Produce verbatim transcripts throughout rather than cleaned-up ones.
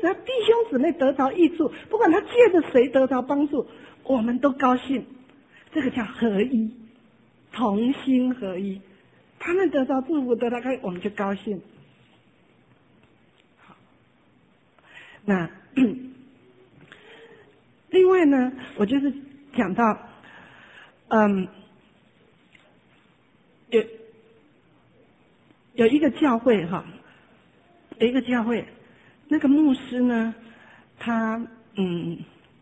只要弟兄姊妹得着益处，不管他借着谁得着帮助，我们都高兴。这个叫合一，同心合一。他们得到祝福，得到开，我们就高兴。好，那另外呢，我就是讲到，嗯，有有一个教会哈，有一个教会，那个牧师呢，他嗯，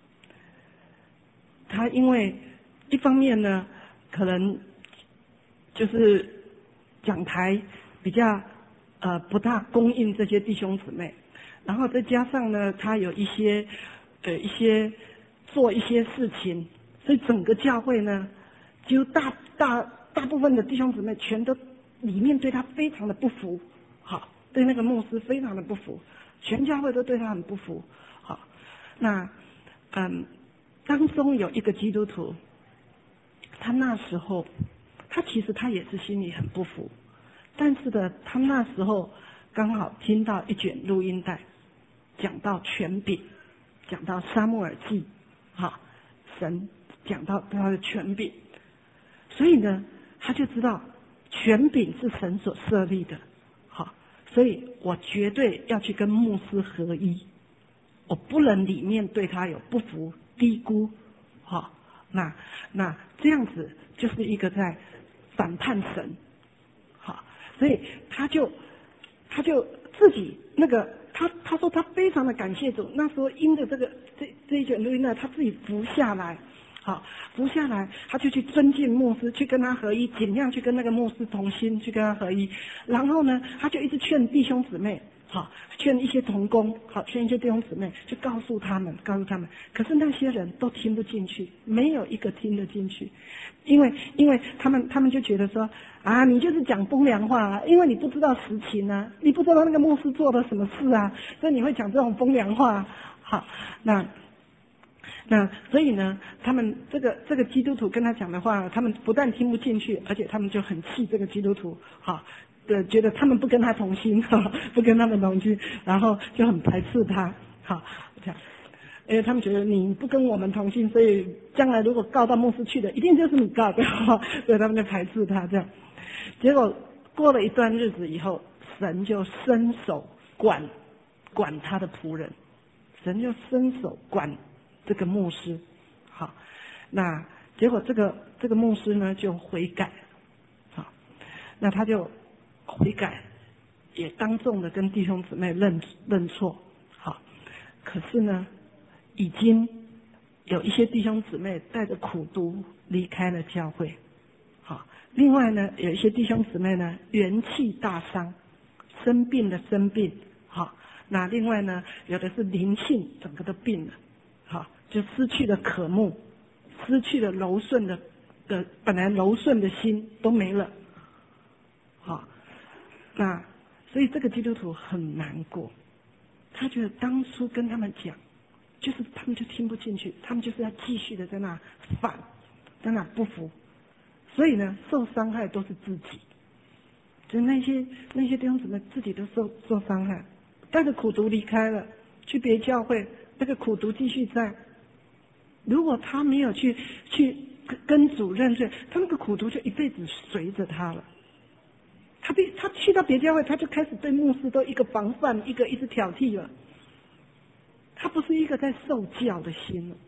他因为一方面呢，可能就是讲台比较呃不大供应这些弟兄姊妹，然后再加上呢，他有一些呃一些做一些事情，所以整个教会呢，就大大大部分的弟兄姊妹全都里面对他非常的不服，好，对那个牧师非常的不服，全教会都对他很不服，好，那嗯当中有一个基督徒，他那时候。他其实他也是心里很不服，但是呢，他那时候刚好听到一卷录音带，讲到权柄，讲到撒母耳记，哈，神讲到他的权柄，所以呢，他就知道权柄是神所设立的，好，所以我绝对要去跟牧师合一，我不能里面对他有不服、低估，好，那那这样子就是一个在。反叛神，好，所以他就他就自己那个他他说他非常的感谢主，那时候因着这个这这一卷录音呢，他自己服下来，好服下来，他就去尊敬牧师，去跟他合一，尽量去跟那个牧师同心，去跟他合一。然后呢，他就一直劝弟兄姊妹，好劝一些同工，好劝一些弟兄姊妹，就告诉他们，告诉他们。可是那些人都听不进去，没有一个听得进去。因为，因为他们，他们就觉得说，啊，你就是讲风凉话啊，因为你不知道实情啊，你不知道那个牧师做了什么事啊，所以你会讲这种风凉话。好，那，那所以呢，他们这个这个基督徒跟他讲的话，他们不但听不进去，而且他们就很气这个基督徒，好，呃，觉得他们不跟他同心，哈，不跟他们同心，然后就很排斥他，好，这样。因为他们觉得你不跟我们同心，所以将来如果告到牧师去的，一定就是你告的，所以他们就排斥他这样。结果过了一段日子以后，神就伸手管管他的仆人，神就伸手管这个牧师。好，那结果这个这个牧师呢就悔改，好，那他就悔改，也当众的跟弟兄姊妹认认错，好，可是呢。已经有一些弟兄姊妹带着苦毒离开了教会，好，另外呢，有一些弟兄姊妹呢元气大伤，生病的生病，好，那另外呢，有的是灵性整个都病了，好，就失去了渴慕，失去了柔顺的的本来柔顺的心都没了，好，那所以这个基督徒很难过，他觉得当初跟他们讲。就是他们就听不进去，他们就是要继续的在那反，在那不服，所以呢，受伤害都是自己，就那些那些弟兄姊妹自己都受受伤害，带着苦毒离开了，去别教会，那个苦毒继续在。如果他没有去去跟主认罪，他那个苦毒就一辈子随着他了。他别他去到别教会，他就开始对牧师都一个防范，一个一直挑剔了。他不是一个在受教的心了，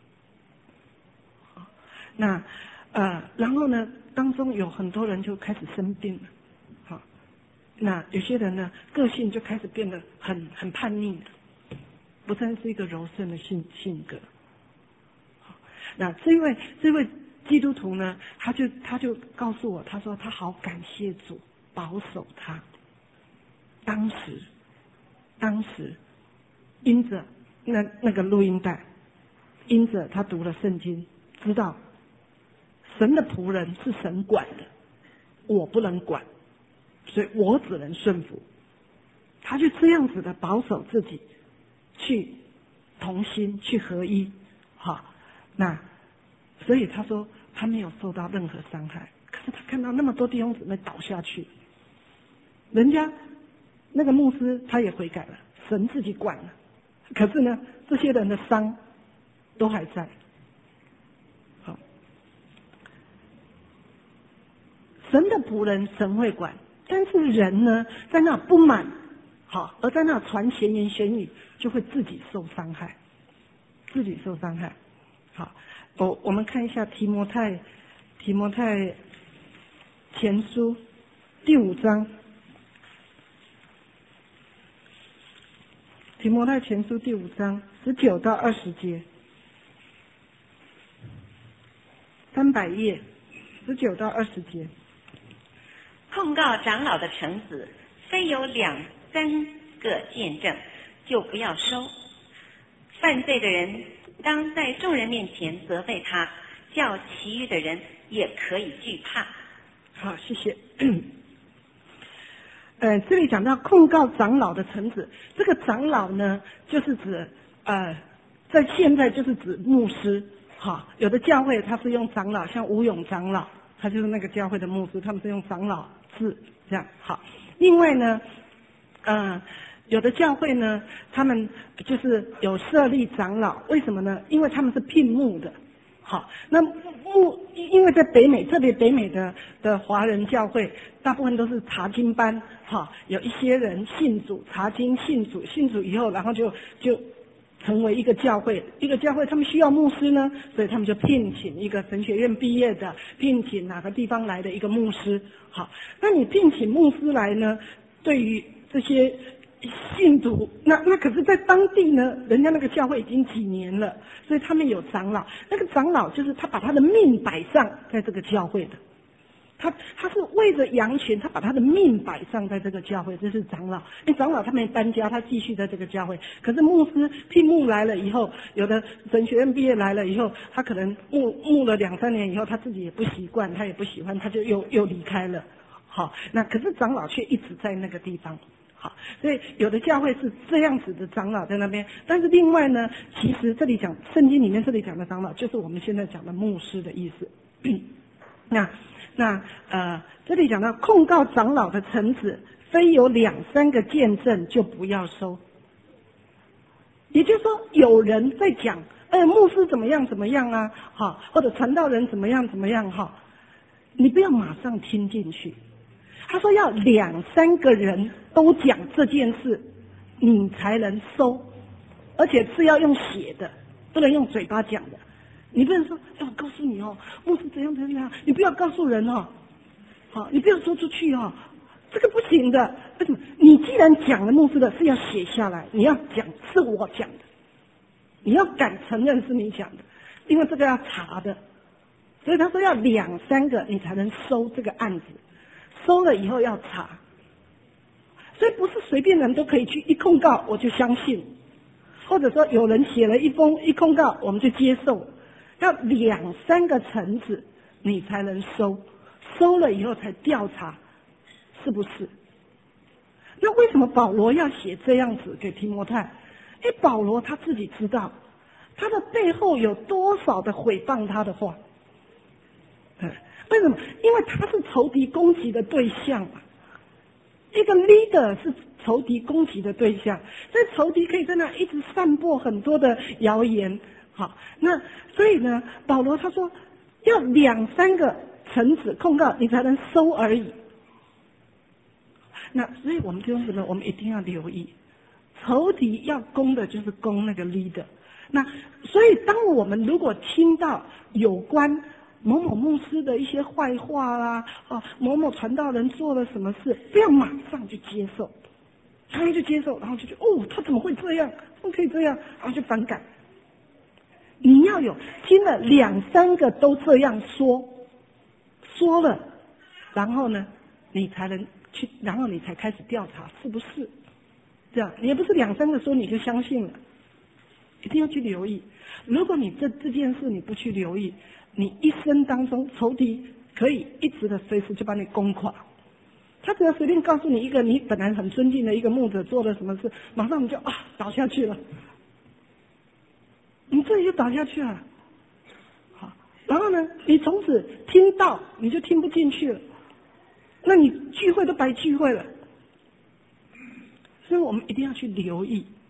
那呃，然后呢，当中有很多人就开始生病了，好，那有些人呢，个性就开始变得很很叛逆，不再是一个柔顺的性性格。那这位这位基督徒呢，他就他就告诉我，他说他好感谢主保守他，当时当时因着。那那个录音带，因着他读了圣经，知道神的仆人是神管的，我不能管，所以我只能顺服。他就这样子的保守自己，去同心，去合一，好，那所以他说他没有受到任何伤害，可是他看到那么多弟兄姊妹倒下去，人家那个牧师他也悔改了，神自己管了。 可是呢，这些人的伤都还在。好，神的仆人神会管，但是人呢，在那不满，好，而在那传闲言闲语，就会自己受伤害，自己受伤害。好，我我们看一下提摩太提摩太前书第五章。提摩太前书第五章十九到二十节，三百页，十九到二十节。 控告长老的臣子，非有两三个见证，就不要收。犯罪的人当在众人面前责备他，叫其余的人也可以惧怕。 好，谢谢。呃，这里讲到控告长老的臣子，这个长老呢，就是指呃，在现在就是指牧师。好，有的教会他是用长老，像吴勇长老，他就是那个教会的牧师，他们是用长老字这样。好，另外呢，呃，有的教会呢，他们就是有设立长老，为什么呢？因为他们是聘牧的。好，那牧因为在北美，特别北美的的华人教会，大部分都是查经班，哈，有一些人信主，查经信主，信主以后，然后就就成为一个教会，一个教会他们需要牧师呢，所以他们就聘请一个神学院毕业的，聘请哪个地方来的一个牧师。好，那你聘请牧师来呢，对于这些信徒，那那可是在当地呢，人家那个教会已经几年了，所以他们有长老。那个长老就是他把他的命摆上在这个教会的，他他是为着羊群，他把他的命摆上在这个教会，这是长老。因为长老他没搬家，他继续在这个教会。可是牧师聘牧来了以后，有的神学院毕业来了以后，他可能牧牧了两三年以后，他自己也不习惯，他也不喜欢，他就又又离开了。好，那可是长老却一直在那个地方。好，所以有的教会是这样子的长老在那边，但是另外呢，其实这里讲圣经里面这里讲的长老，就是我们现在讲的牧师的意思。那那呃，这里讲到控告长老的臣子，非有两三个见证，就不要收。也就是说，有人在讲，呃，牧师怎么样怎么样啊，哈，或者传道人怎么样怎么样哈，你不要马上听进去。他说要两三个人都讲这件事，你才能收，而且是要用写的，不能用嘴巴讲的。你不能说，哎，我告诉你哦，牧师怎样怎样，你不要告诉人哦，好，你不要说出去哦，这个不行的。为什么？你既然讲了牧师的，是要写下来，你要讲是我讲的，你要敢承认是你讲的，因为这个要查的。所以他说要两三个，你才能收这个案子。收了以后要查，所以不是随便人都可以去一控告我就相信，或者说有人写了一封一控告我们就接受，要两三个层次你才能收，收了以后才调查是不是。那为什么保罗要写这样子给提摩太？因为保罗他自己知道他的背后有多少的毁谤他的话。为什么？因为他是仇敌攻击的对象嘛。一个 leader 是仇敌攻击的对象，所以仇敌可以在那一直散播很多的谣言。好，那所以呢，保罗他说要两三个臣子控告你才能收而已。那所以我们弟兄姊妹，我们一定要留意，仇敌要攻的就是攻那个 leader。那所以当我们如果听到有关某某牧师的一些坏话啦，啊，某某传道人做了什么事，不要马上就接受，马上就接受，然后就觉得哦，他怎么会这样？怎么可以这样？然后就反感。你要有听了两三个都这样说，说了，然后呢，你才能去，然后你才开始调查是不是这样。你也不是两三个说你就相信了，一定要去留意。如果你这这件事你不去留意，你一生当中仇敌可以一直的随时就把你攻垮。他只要随便告诉你一个你本来很尊敬的一个牧者做了什么事，马上你就啊倒下去了，你这里就倒下去了。好，然后呢，你从此听到你就听不进去了，那你聚会都白聚会了。所以我们一定要去留意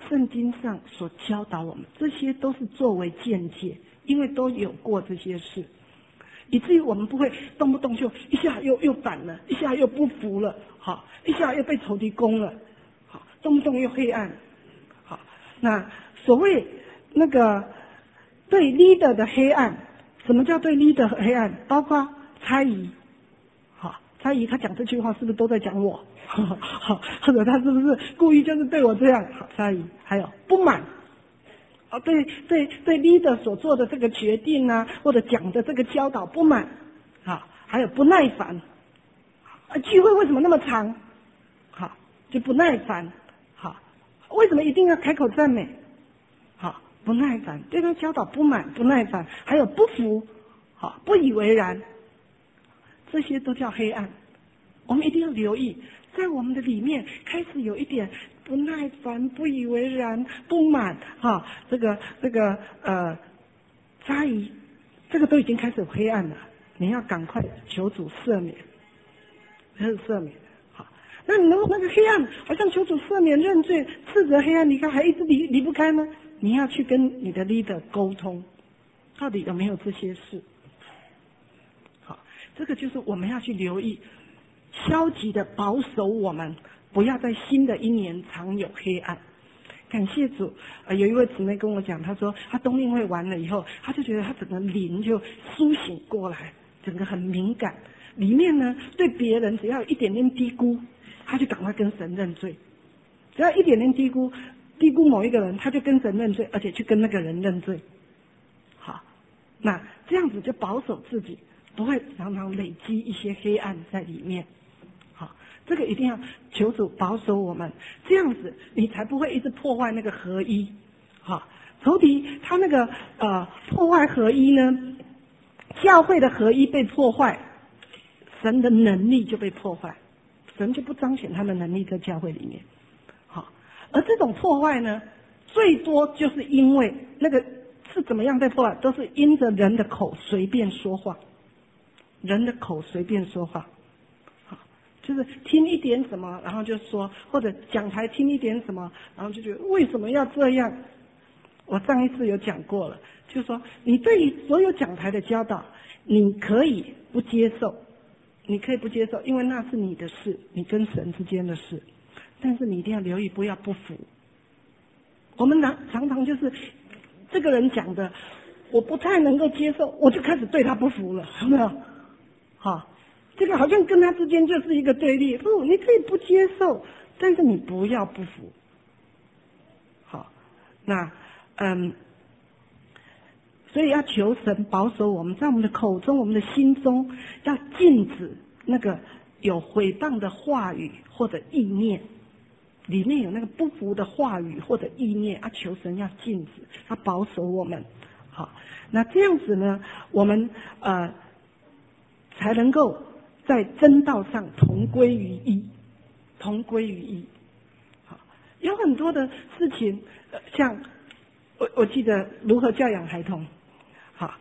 圣经上所教导我们，这些都是作为见解，因为都有过这些事，以至于我们不会动不动就一下又又反了，一下又不服了，好，一下又被仇敌攻了，好，动不动又黑暗，好，那所谓那个对 leader 的黑暗，什么叫对 leader 的黑暗？包括猜疑，好，猜疑他讲这句话是不是都在讲我？好，或者他是不是故意就是对我这样？好，猜疑，还有不满。哦，对对对 leader 所做的这个决定啊，或者讲的这个教导不满，好，还有不耐烦，啊，聚会为什么那么长？好，就不耐烦，好，为什么一定要开口赞美？好，不耐烦，对他教导不满、不耐烦，还有不服，好，不以为然，这些都叫黑暗。我们一定要留意，在我们的里面开始有一点不耐烦、不以为然、不满，哈，这个这个呃猜疑，这个都已经开始有黑暗了。你要赶快求主赦免，求主赦免。好，那你如果那个黑暗好像求主赦免、认罪、斥责黑暗，你看还一直离离不开呢？你要去跟你的 leader 沟通，到底有没有这些事？好，这个就是我们要去留意。消极的保守我们，不要在新的一年常有黑暗。感谢主，呃，有一位姊妹跟我讲，她说她冬令会完了以后，她就觉得她整个灵就苏醒过来，整个很敏感，里面呢对别人只要有一点点低估，她就赶快跟神认罪，只要一点点低估，低估某一个人，她就跟神认罪，而且去跟那个人认罪。好，那这样子就保守自己，不会常常累积一些黑暗在里面。这个一定要求主保守我们，这样子你才不会一直破坏那个合一。好，仇敌他那个呃破坏合一呢，教会的合一被破坏，神的能力就被破坏，神就不彰显他的能力在教会里面。好，而这种破坏呢，最多就是因为那个是怎么样被破坏，都是因着人的口随便说话，人的口随便说话。就是听一点什么，然后就说，或者讲台听一点什么，然后就觉得为什么要这样？我上一次有讲过了，就是说你对于所有讲台的教导，你可以不接受，你可以不接受，因为那是你的事，你跟神之间的事，但是你一定要留意，不要不服。我们常常常就是这个人讲的，我不太能够接受，我就开始对他不服了，有没有？好。这个好像跟他之间就是一个对立，不，你可以不接受，但是你不要不服。好，那嗯，所以要求神保守我们，在我们的口中、我们的心中，要禁止那个有毁谤的话语或者意念，里面有那个不服的话语或者意念，啊，求神要禁止，要保守我们。好，那这样子呢，我们呃才能够在真道上同归于一，同归于一。好，有很多的事情，呃、像我我记得如何教养孩童，好，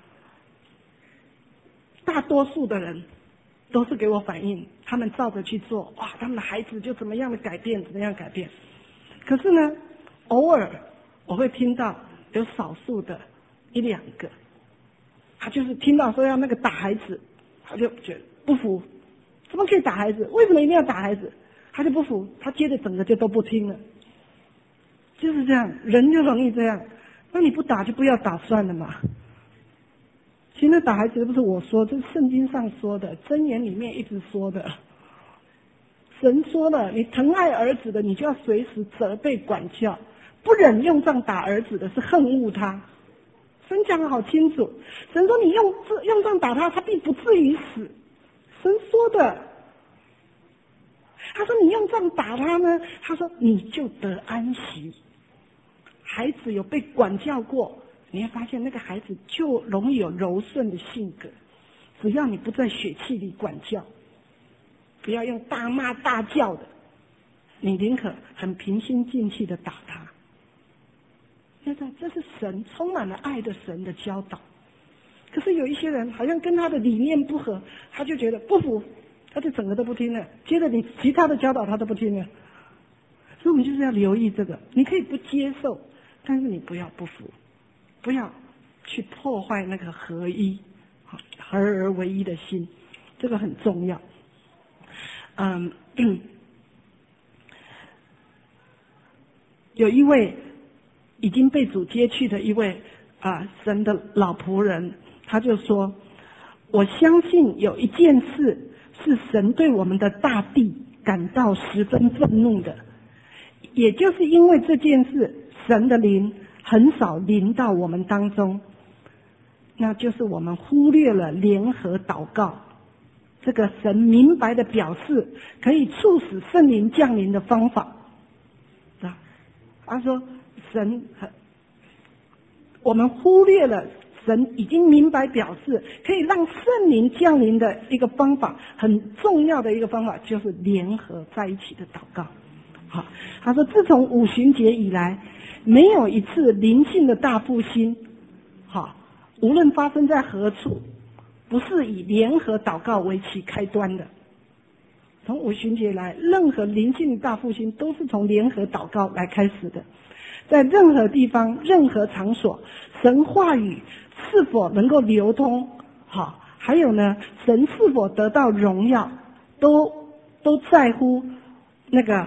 大多数的人都是给我反映，他们照着去做，哇，他们的孩子就怎么样的改变，怎么样改变。可是呢，偶尔我会听到有少数的一两个，他就是听到说要那个打孩子，他就觉得不服，怎么可以打孩子？为什么一定要打孩子？他就不服，他接着整个就都不听了。就是这样，人就容易这样。那你不打就不要打算了嘛。其实那打孩子不是我说，这是圣经上说的，箴言里面一直说的。神说了，你疼爱儿子的，你就要随时责备管教；不忍用杖打儿子的，是恨恶他。神讲得好清楚，神说你用用杖打他，他并不至于死。神说的，他说你用杖打他呢，他说你就得安息。孩子有被管教过，你会发现那个孩子就容易有柔顺的性格。只要你不在血气里管教，不要用大骂大叫的，你宁可很平心静气的打他。现在这是神充满了爱的神的教导。可是有一些人好像跟他的理念不合，他就觉得不服，他就整个都不听了，接着你其他的教导他都不听了。 所以我们就是要留意这个，你可以不接受，但是你不要不服，不要去破坏那个合一，合而为一的心，这个很重要。嗯，嗯有一位已经被主接去的一位啊神的老仆人，他就说：“我相信有一件事是神对我们的大地感到十分愤怒的，也就是因为这件事，神的灵很少临到我们当中，那就是我们忽略了联合祷告。”这个神明白的表示可以促使圣灵降临的方法啊，他说神，我们忽略了神已经明白表示可以让圣灵降临的一个方法，很重要的一个方法就是联合在一起的祷告。好，他说自从五旬节以来，没有一次灵性的大复兴，好，无论发生在何处，不是以联合祷告为其开端的。从五旬节来，任何灵性的大复兴都是从联合祷告来开始的。在任何地方、任何场所，神话语是否能够流通，好，还有呢，神是否得到荣耀，都都在乎那个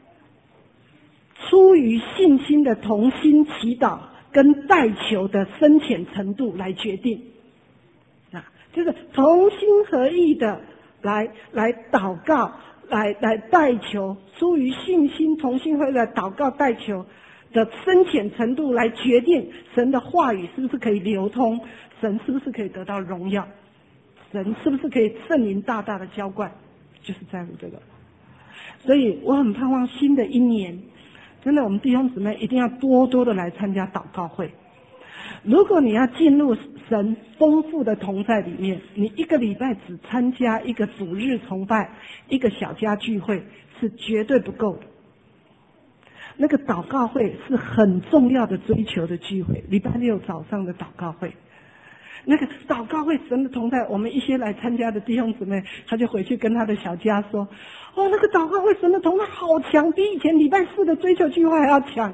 出于信心的同心祈祷跟代求的深浅程度来决定。就是同心合意的来来祷告，来来代求，出于信心同心合意的祷告代求的深浅程度来决定神的话语是不是可以流通，神是不是可以得到荣耀，神是不是可以圣灵大大的浇灌，就是在乎这个。所以我很盼望新的一年，真的我们弟兄姊妹一定要多多的来参加祷告会。如果你要进入神丰富的同在里面，你一个礼拜只参加一个主日崇拜，一个小家聚会是绝对不够的。那个祷告会是很重要的追求的聚会，礼拜六早上的祷告会，那个祷告会神的同在，我们一些来参加的弟兄姊妹，他就回去跟他的小家说：“哦，那个祷告会神的同在好强，比以前礼拜四的追求聚会还要强。”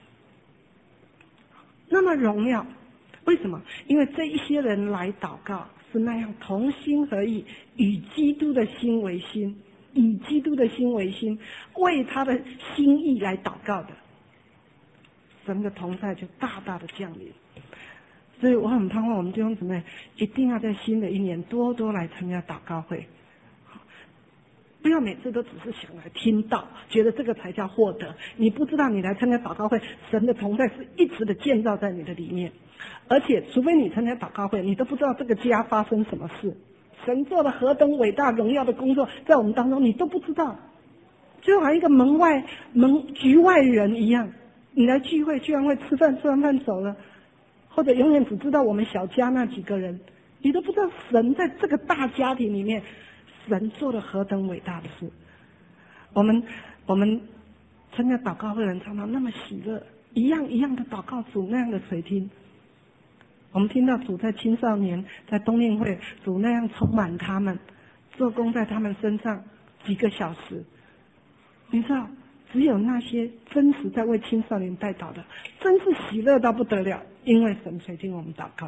那么荣耀，为什么？因为这一些人来祷告是那样同心合意，与基督的心为心，以基督的心为心，为他的心意来祷告的，神的同在就大大的降临。所以我很盼望我们弟兄姊妹一定要在新的一年多多来参加祷告会，不要每次都只是想来听到，觉得这个才叫获得。你不知道你来参加祷告会，神的同在是一直的建造在你的里面，而且除非你参加祷告会，你都不知道这个家发生什么事，神做了何等伟大荣耀的工作在我们当中，你都不知道，就好像一个门外门局外人一样。你来聚会居然会吃饭，吃完饭走了，或者永远只知道我们小家那几个人，你都不知道神在这个大家庭里面神做了何等伟大的事。我们我们参加祷告会的人常常那么喜乐，一样一样的祷告主那样的垂听。我们听到主在青少年在冬令会，主那样充满他们，做工在他们身上几个小时。你知道，只有那些真实在为青少年代祷的，真是喜乐到不得了，因为神垂听我们祷告。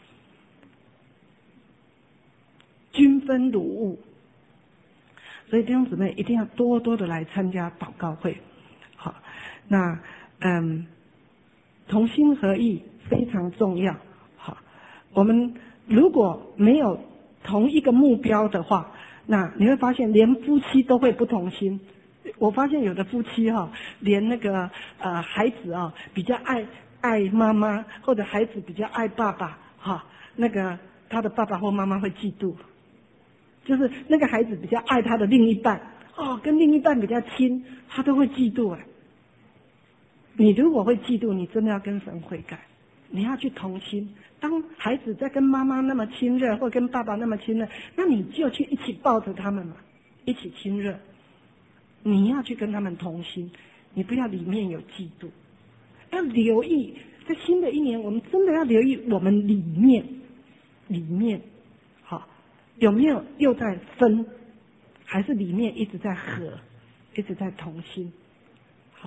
均分鲁物，所以弟兄姊妹一定要多多的来参加祷告会。好，那嗯，同心合意非常重要。好，我们如果没有同一个目标的话，那你会发现连夫妻都会不同心。我发现有的夫妻哈、哦，连那个呃孩子啊、哦、比较爱爱妈妈，或者孩子比较爱爸爸哈、哦，那个他的爸爸或妈妈会嫉妒。就是那个孩子比较爱他的另一半，哦，跟另一半比较亲，他都会嫉妒哎。你如果会嫉妒，你真的要跟神悔改，你要去同心。当孩子在跟妈妈那么亲热，或跟爸爸那么亲热，那你就去一起抱着他们嘛，一起亲热。你要去跟他们同心，你不要里面有嫉妒，要留意，在新的一年，我们真的要留意我们里面，里面，好。有没有又在分，还是里面一直在合，一直在同心？好，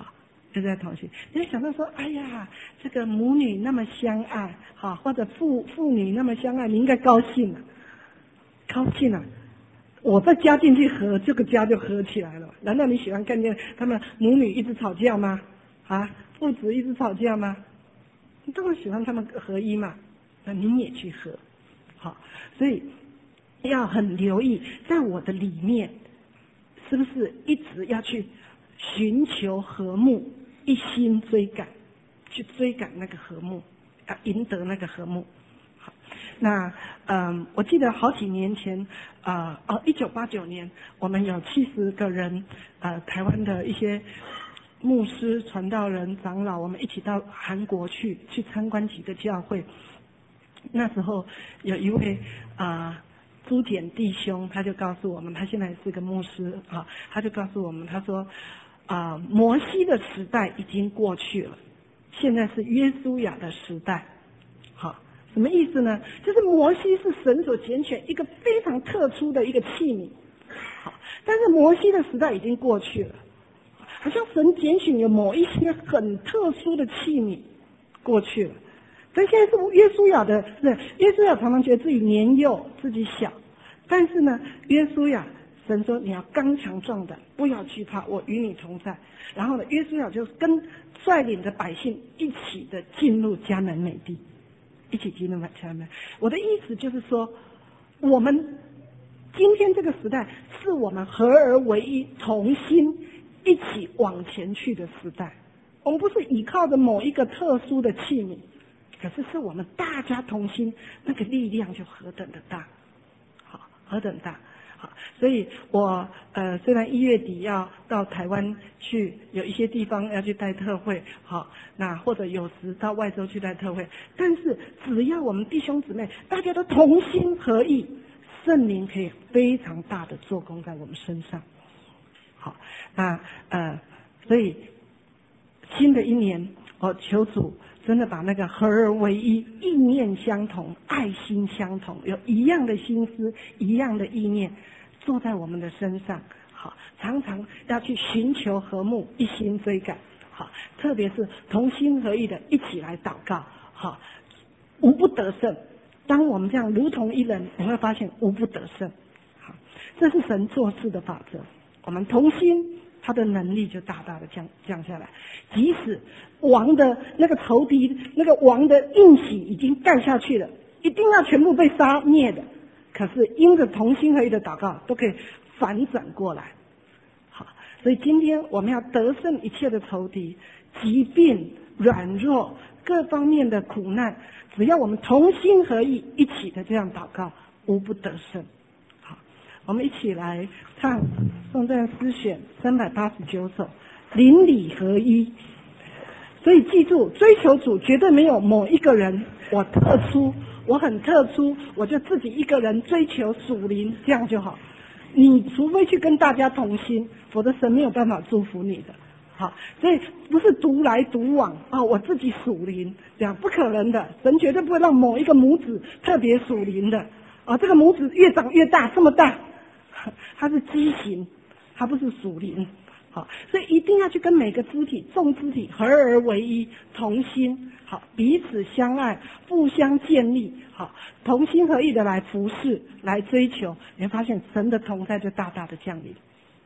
就在同心。你想到说，哎呀，这个母女那么相爱，哈，或者父父女那么相爱，你应该高兴了，高兴了。我再加进去合，这个家就合起来了。难道你喜欢看见他们母女一直吵架吗？啊，父子一直吵架吗？你当然喜欢他们合一嘛。那你也去合，好，所以要很留意，在我的里面，是不是一直要去寻求和睦，一心追赶，去追赶那个和睦，要赢得那个和睦。好，那嗯，我记得好几年前，啊、呃、哦，一九八九年，我们有七十个人，呃，台湾的一些牧师、传道人、长老，我们一起到韩国去，去参观几个教会。那时候有一位啊、呃、朱简弟兄，他就告诉我们，他现在是个牧师啊，他就告诉我们，他说啊、呃、摩西的时代已经过去了，现在是约书亚的时代。好，什么意思呢？就是摩西是神所拣选一个非常特殊的一个器皿，好，但是摩西的时代已经过去了，好像神拣选有某一些很特殊的器皿过去了。所以现在是约书亚的，是约书亚常常觉得自己年幼，自己小，但是呢，约书亚神说你要刚强壮胆，不要惧怕，我与你同在。然后呢，约书亚就跟率领着百姓一起的进入迦南美地，一起进入迦南美地。我的意思就是说，我们今天这个时代是我们合而为一，同心一起往前去的时代。我们不是依靠着某一个特殊的器皿。可是是我们大家同心，那个力量就何等的大，好，何等大，好，所以我呃虽然一月底要到台湾去，有一些地方要去带特会，好，那或者有时到外州去带特会，但是只要我们弟兄姊妹大家都同心合意，圣灵可以非常大的做工在我们身上，好，那呃所以新的一年，我求主真的把那个合而为一、意念相同、爱心相同、有一样的心思、一样的意念，做在我们的身上。好，常常要去寻求和睦，一心追赶。好，特别是同心合意的一起来祷告。好，无不得胜。当我们这样如同一人，你会发现无不得胜。好，这是神做事的法则。我们同心，他的能力就大大的降降下来。即使王的那个仇敌，那个王的印玺已经盖下去了，一定要全部被杀灭的，可是因着同心合意的祷告，都可以反转过来。好，所以今天我们要得胜一切的仇敌、疾病、软弱各方面的苦难，只要我们同心合意一起的这样祷告，无不得胜。好，我们一起来唱颂赞诗选三百八十九首，邻里合一。所以记住，追求主绝对没有某一个人我特殊，我很特殊，我就自己一个人追求属灵，这样就好。你除非去跟大家同心，否则神没有办法祝福你的。好，所以不是独来独往啊、哦，我自己属灵，这样不可能的。神绝对不会让某一个母子特别属灵的啊、哦，这个母子越长越大，这么大，它是畸形，它不是属灵。好，所以一定要去跟每个肢体、众肢体合而为一，同心，好，彼此相爱，互相建立，好，同心合意的来服侍、来追求，你会发现神的同在就大大的降临。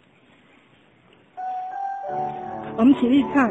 我们起立唱。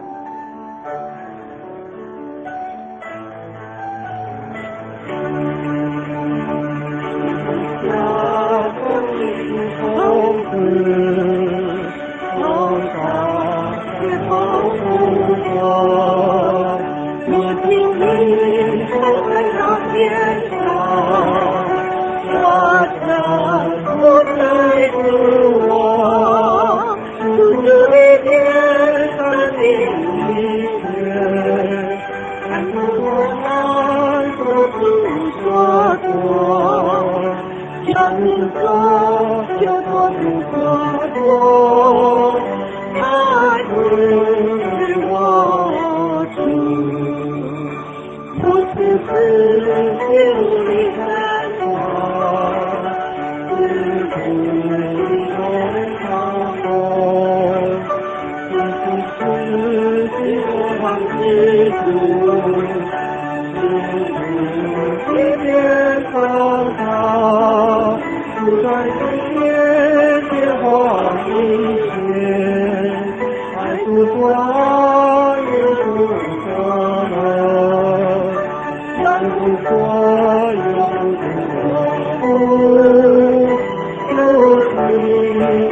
一边芳草，不断世界变化一切，爱不说也不说了，爱不说也不说，有情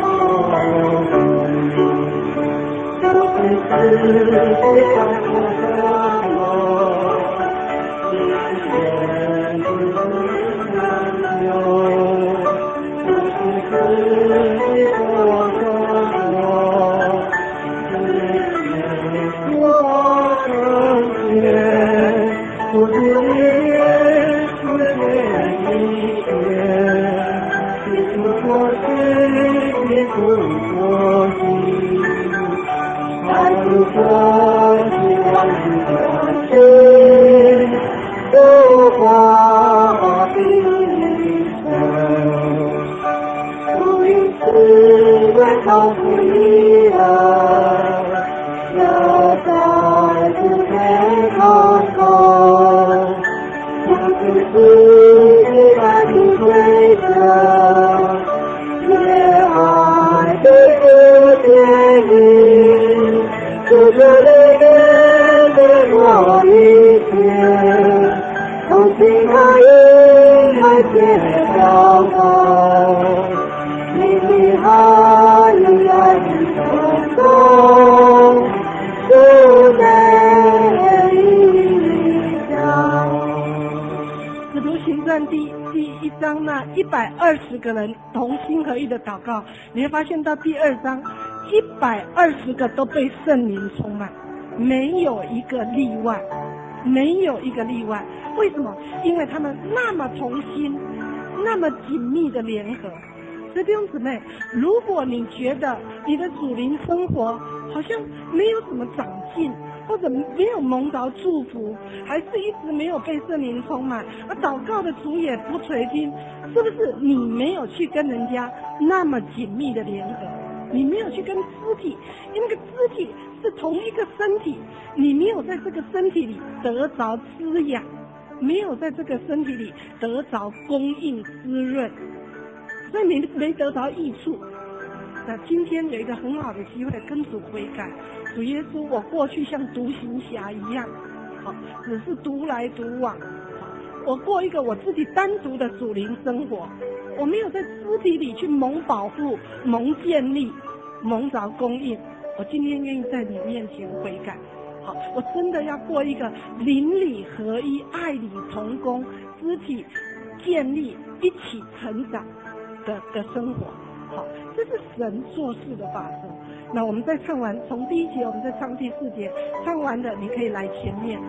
世界上有什么？一眼只是难留，不是自己说什么，只愿不发成见，不是也世界一切，只是过去，也不过去。爱不说，希望不过去，有花的一生，不因此为痛苦一样，要在自己空空，不是自己来体会着，也爱的世界里。就这泪眼的过一切，从今开始还别漂泊，你的爱与爱的冲动，就在一场。 使徒行传第第一章那一百二十个人同心合意的祷告，你会发现到第二章。一百二十个都被圣灵充满，没有一个例外，没有一个例外。为什么？因为他们那么同心，那么紧密的联合。所以弟兄姊妹，如果你觉得你的属灵生活好像没有什么长进，或者没有蒙着祝福，还是一直没有被圣灵充满，而祷告的主也不垂听，是不是你没有去跟人家那么紧密的联合？你没有去跟肢体，因为那个肢体是同一个身体，你没有在这个身体里得着滋养，没有在这个身体里得着供应滋润，所以你没得着益处。那今天有一个很好的机会跟主悔改，主耶稣，我过去像独行侠一样，好，只是独来独往，我过一个我自己单独的属灵生活，我没有在肢体里去蒙保护、蒙建立、蒙着供应。我今天愿意在你面前悔改，好，我真的要过一个邻里合一、爱里同工、肢体建立、一起成长的的生活。好，这是神做事的法则。那我们再唱完，从第一节我们再唱第四节，唱完的你可以来前面。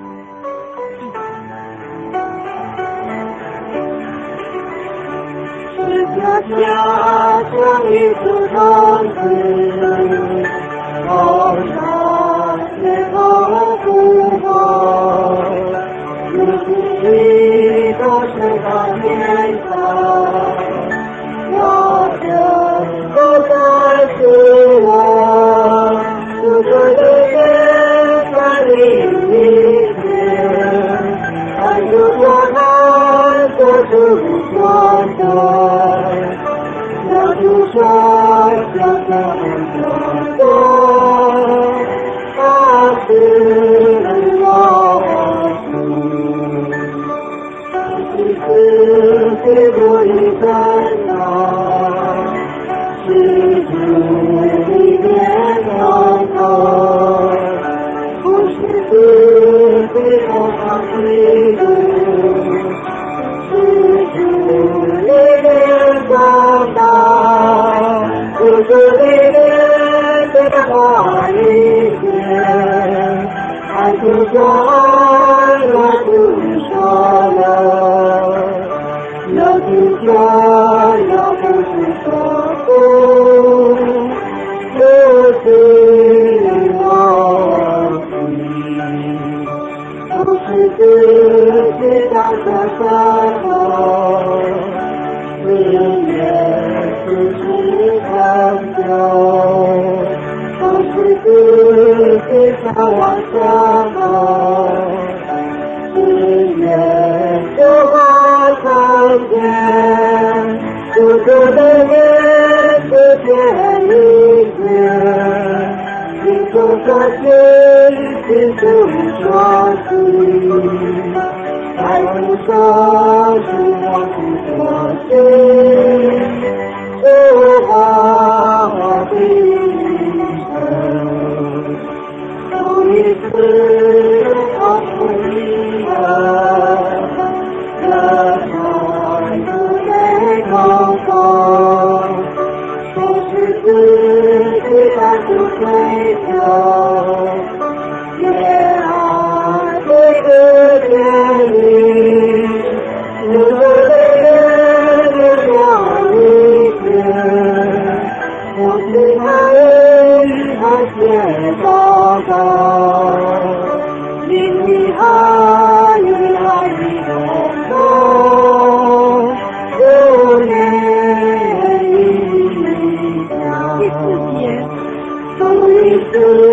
是家家相遇出同子，好长也好不好，如今都是到天上，我的都在是我，不可的人在另一边，爱就说他做出所做，要就说要这么做，他是我主，是自己不一分恼，是主里面高高，不是自己不放弃的。长大，不是里面的话语言，还是说我不说了，要不说，要不是说不，就是我己，不是自己当作什么。是耶稣是成就，不是自己想往什么。 于说起，爱不说是我不说心，是我的生，有一次我不一样，这场子被高峰，都是自己的不追求，也爱这个天地，如果泪眼流了一天，我是他人他写祷告，因你爱与爱的感动，有年一条，第四节，终于是